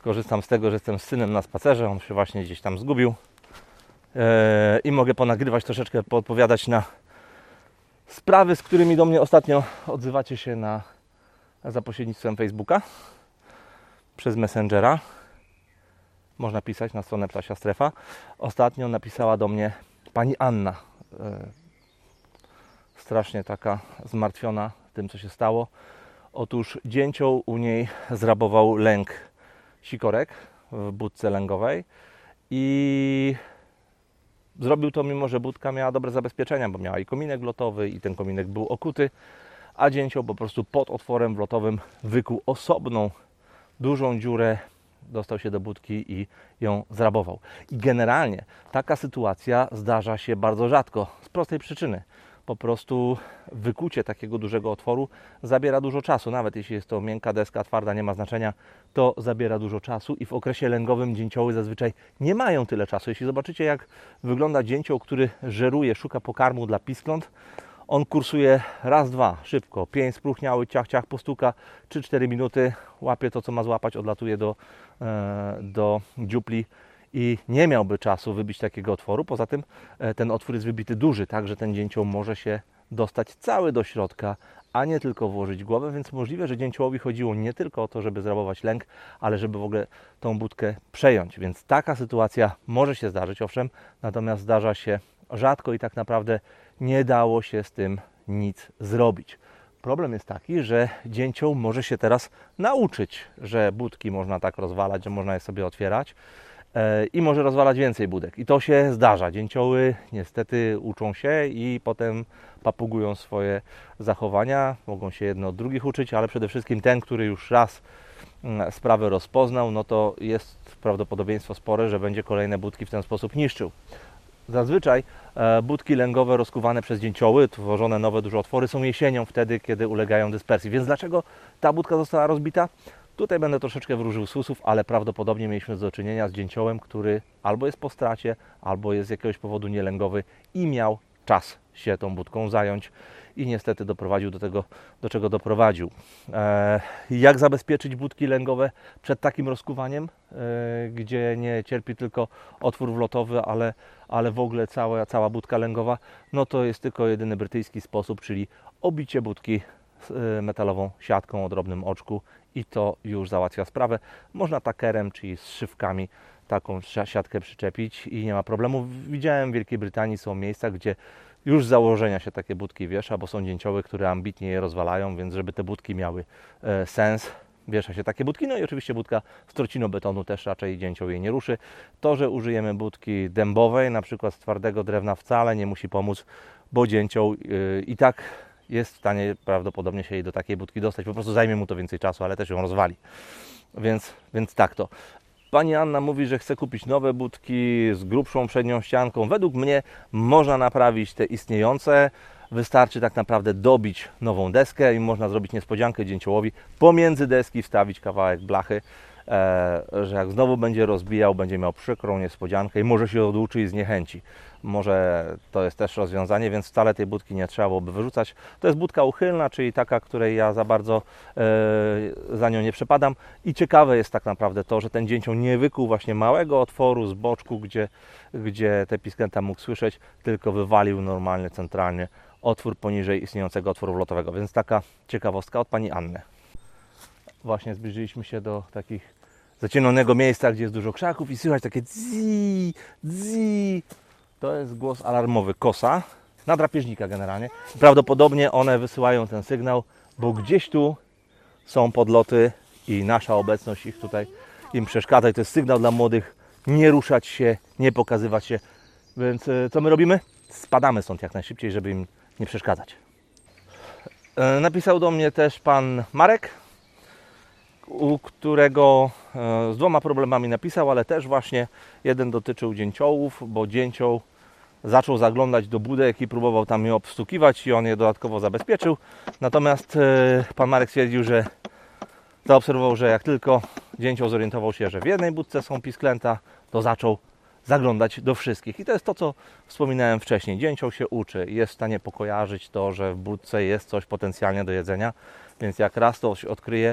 korzystam z tego, że jestem z synem na spacerze, on się właśnie gdzieś tam zgubił i mogę ponagrywać troszeczkę, poodpowiadać na sprawy, z którymi do mnie ostatnio odzywacie się za pośrednictwem Facebooka przez Messengera. Można pisać na stronę Ptasia Strefa. Ostatnio napisała do mnie pani Anna, strasznie taka zmartwiona tym, co się stało. Otóż dzięcioł u niej zrabował lęk sikorek w budce lęgowej i zrobił to mimo, że budka miała dobre zabezpieczenia, bo miała i kominek lotowy i ten kominek był okuty, a dzięcioł po prostu pod otworem wlotowym wykuł osobną, dużą dziurę, dostał się do budki i ją zrabował. I generalnie taka sytuacja zdarza się bardzo rzadko, z prostej przyczyny. Po prostu wykucie takiego dużego otworu zabiera dużo czasu. Nawet jeśli jest to miękka deska, twarda, nie ma znaczenia, to zabiera dużo czasu i w okresie lęgowym dzięcioły zazwyczaj nie mają tyle czasu. Jeśli zobaczycie, jak wygląda dzięcioł, który żeruje, szuka pokarmu dla piskląt, on kursuje raz, dwa, szybko, pień spróchniały, ciach, ciach, postuka, 3-4 minuty, łapie to, co ma złapać, odlatuje do dziupli i nie miałby czasu wybić takiego otworu. Poza tym ten otwór jest wybity duży, tak, że ten dzięcioł może się dostać cały do środka, a nie tylko włożyć głowę, więc możliwe, że dzięciołowi chodziło nie tylko o to, żeby zrabować lęk, ale żeby w ogóle tą budkę przejąć. Więc taka sytuacja może się zdarzyć, owszem, natomiast zdarza się rzadko i tak naprawdę nie dało się z tym nic zrobić. Problem jest taki, że dzięcioł może się teraz nauczyć, że budki można tak rozwalać, że można je sobie otwierać i może rozwalać więcej budek. I to się zdarza. Dzięcioły niestety uczą się i potem papugują swoje zachowania. Mogą się jedno od drugich uczyć, ale przede wszystkim ten, który już raz sprawę rozpoznał, no to jest prawdopodobieństwo spore, że będzie kolejne budki w ten sposób niszczył. Zazwyczaj budki lęgowe rozkuwane przez dzięcioły, tworzone nowe duże otwory, są jesienią, wtedy kiedy ulegają dyspersji. Więc dlaczego ta budka została rozbita? Tutaj będę troszeczkę wróżył z fusów, ale prawdopodobnie mieliśmy do czynienia z dzięciołem, który albo jest po stracie, albo jest z jakiegoś powodu nielęgowy i miał czas się tą budką zająć i niestety doprowadził do tego, do czego doprowadził. Jak zabezpieczyć budki lęgowe przed takim rozkuwaniem, gdzie nie cierpi tylko otwór wlotowy, ale w ogóle cała budka lęgowa? No to jest tylko jedyny brytyjski sposób, czyli obicie budki metalową siatką o drobnym oczku i to już załatwia sprawę. Można takerem, czyli z szywkami, taką siatkę przyczepić i nie ma problemu. Widziałem w Wielkiej Brytanii są miejsca, gdzie już z założenia się takie budki wiesza, bo są dzięcioły, które ambitnie je rozwalają, więc żeby te budki miały sens, wiesza się takie budki. No i oczywiście budka z trocino-betonu też raczej dzięcioł jej nie ruszy. To, że użyjemy budki dębowej, na przykład z twardego drewna, wcale nie musi pomóc, bo dzięcioł i tak jest w stanie prawdopodobnie się jej do takiej budki dostać. Po prostu zajmie mu to więcej czasu, ale też ją rozwali. Więc tak to. Pani Anna mówi, że chce kupić nowe budki z grubszą przednią ścianką. Według mnie można naprawić te istniejące. Wystarczy tak naprawdę dobić nową deskę i można zrobić niespodziankę dzięciołowi. Pomiędzy deski wstawić kawałek blachy, że jak znowu będzie rozbijał, będzie miał przykrą niespodziankę i może się oduczy i zniechęci. Może to jest też rozwiązanie, więc wcale tej budki nie trzeba byłoby wyrzucać. To jest budka uchylna, czyli taka, której ja za bardzo za nią nie przepadam. I ciekawe jest tak naprawdę to, że ten dzięcioł nie wykuł właśnie małego otworu z boczku, gdzie te pisklęta mógł słyszeć, tylko wywalił normalnie, centralnie otwór poniżej istniejącego otworu wlotowego. Więc taka ciekawostka od pani Anny. Właśnie zbliżyliśmy się do takich zacienionego miejsca, gdzie jest dużo krzaków i słychać takie dzi, dzi. To jest głos alarmowy kosa, na drapieżnika generalnie. Prawdopodobnie one wysyłają ten sygnał, bo gdzieś tu są podloty i nasza obecność ich tutaj im przeszkadza. I to jest sygnał dla młodych, nie ruszać się, nie pokazywać się. Więc co my robimy? Spadamy stąd jak najszybciej, żeby im nie przeszkadzać. Napisał do mnie też pan Marek, u którego z dwoma problemami napisał, ale też właśnie jeden dotyczył dzięciołów, bo dzięcioł zaczął zaglądać do budek i próbował tam je obstukiwać i on je dodatkowo zabezpieczył. Natomiast pan Marek stwierdził, że zaobserwował, że jak tylko dzięcioł zorientował się, że w jednej budce są pisklęta, to zaczął zaglądać do wszystkich. I to jest to, co wspominałem wcześniej. Dzięcioł się uczy i jest w stanie pokojarzyć to, że w budce jest coś potencjalnie do jedzenia, więc jak raz to się odkryje,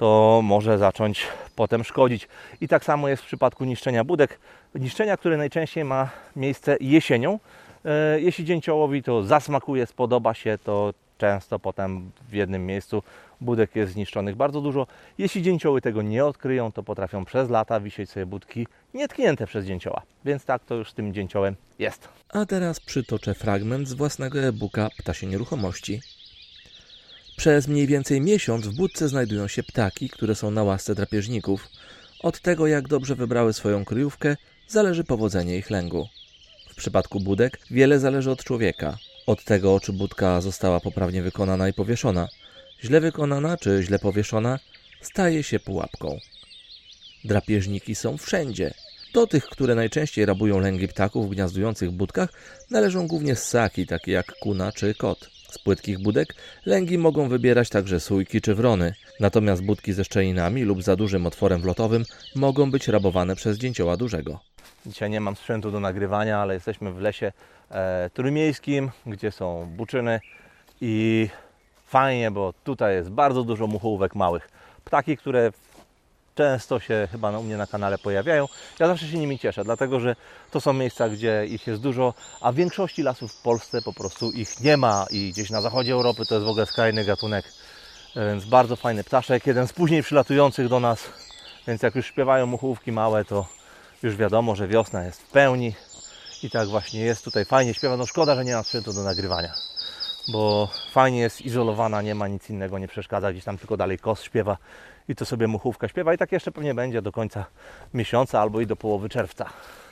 to może zacząć potem szkodzić. I tak samo jest w przypadku niszczenia budek. Niszczenia, które najczęściej ma miejsce jesienią. Jeśli dzięciołowi to zasmakuje, spodoba się, to często potem w jednym miejscu budek jest zniszczonych bardzo dużo. Jeśli dzięcioły tego nie odkryją, to potrafią przez lata wisieć sobie budki nietknięte przez dzięcioła. Więc tak to już z tym dzięciołem jest. A teraz przytoczę fragment z własnego e-booka Ptasie Nieruchomości. Przez mniej więcej miesiąc w budce znajdują się ptaki, które są na łasce drapieżników. Od tego, jak dobrze wybrały swoją kryjówkę, zależy powodzenie ich lęgu. W przypadku budek wiele zależy od człowieka. Od tego, czy budka została poprawnie wykonana i powieszona. Źle wykonana czy źle powieszona staje się pułapką. Drapieżniki są wszędzie. Do tych, które najczęściej rabują lęgi ptaków gniazdujących w budkach, należą głównie ssaki, takie jak kuna czy kot. Z płytkich budek lęgi mogą wybierać także sójki czy wrony, natomiast budki ze szczelinami lub za dużym otworem wlotowym mogą być rabowane przez dzięcioła dużego. Dzisiaj nie mam sprzętu do nagrywania, ale jesteśmy w lesie trójmiejskim, gdzie są buczyny i fajnie, bo tutaj jest bardzo dużo muchołówek małych. Ptaki, które często się chyba u mnie na kanale pojawiają. Ja zawsze się nimi cieszę, dlatego że to są miejsca, gdzie ich jest dużo, a w większości lasów w Polsce po prostu ich nie ma i gdzieś na zachodzie Europy to jest w ogóle skrajny gatunek. Więc bardzo fajny ptaszek, jeden z później przylatujących do nas, więc jak już śpiewają muchołówki małe, to już wiadomo, że wiosna jest w pełni i tak właśnie jest tutaj fajnie śpiewa. No szkoda, że nie ma sprzętu do nagrywania, bo fajnie jest izolowana, nie ma nic innego, nie przeszkadza, gdzieś tam tylko dalej kos śpiewa i to sobie muchówka śpiewa i tak jeszcze pewnie będzie do końca miesiąca albo i do połowy czerwca.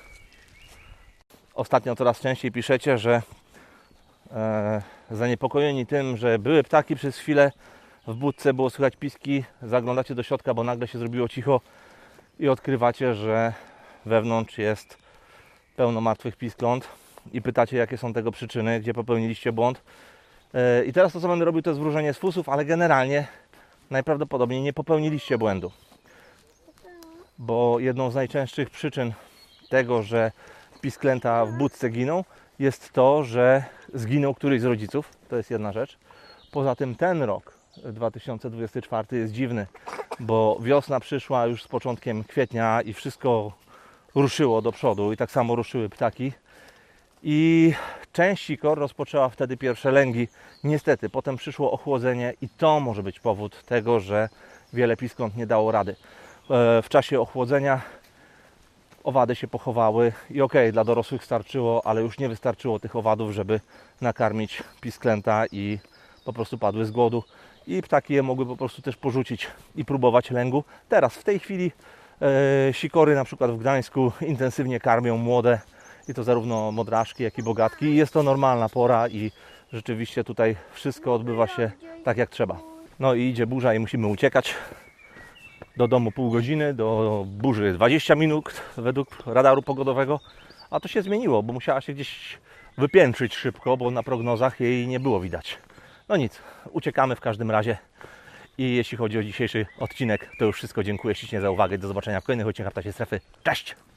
Ostatnio coraz częściej piszecie, że zaniepokojeni tym, że były ptaki przez chwilę, w budce było słychać piski, zaglądacie do środka, bo nagle się zrobiło cicho i odkrywacie, że wewnątrz jest pełno martwych piskląt i pytacie, jakie są tego przyczyny, gdzie popełniliście błąd. I teraz to, co będę robił, to jest wróżenie z fusów, ale generalnie najprawdopodobniej nie popełniliście błędu. Bo jedną z najczęstszych przyczyn tego, że pisklęta w budce giną, jest to, że zginął któryś z rodziców. To jest jedna rzecz. Poza tym ten rok, 2024, jest dziwny, bo wiosna przyszła już z początkiem kwietnia i wszystko ruszyło do przodu i tak samo ruszyły ptaki. I część sikor rozpoczęła wtedy pierwsze lęgi. Niestety, potem przyszło ochłodzenie i to może być powód tego, że wiele piskląt nie dało rady. W czasie ochłodzenia owady się pochowały i okej, dla dorosłych starczyło, ale już nie wystarczyło tych owadów, żeby nakarmić pisklęta i po prostu padły z głodu. I ptaki je mogły po prostu też porzucić i próbować lęgu. Teraz, w tej chwili sikory na przykład w Gdańsku intensywnie karmią młode i to zarówno modraszki, jak i bogatki. I jest to normalna pora i rzeczywiście tutaj wszystko odbywa się tak jak trzeba. No i idzie burza i musimy uciekać. Do domu pół godziny, do burzy 20 minut według radaru pogodowego. A to się zmieniło, bo musiała się gdzieś wypiętrzyć szybko, bo na prognozach jej nie było widać. No nic, uciekamy w każdym razie. I jeśli chodzi o dzisiejszy odcinek, to już wszystko. Dziękuję ślicznie za uwagę. Do zobaczenia w kolejnych odcinkach Ptasiej Strefy. Cześć!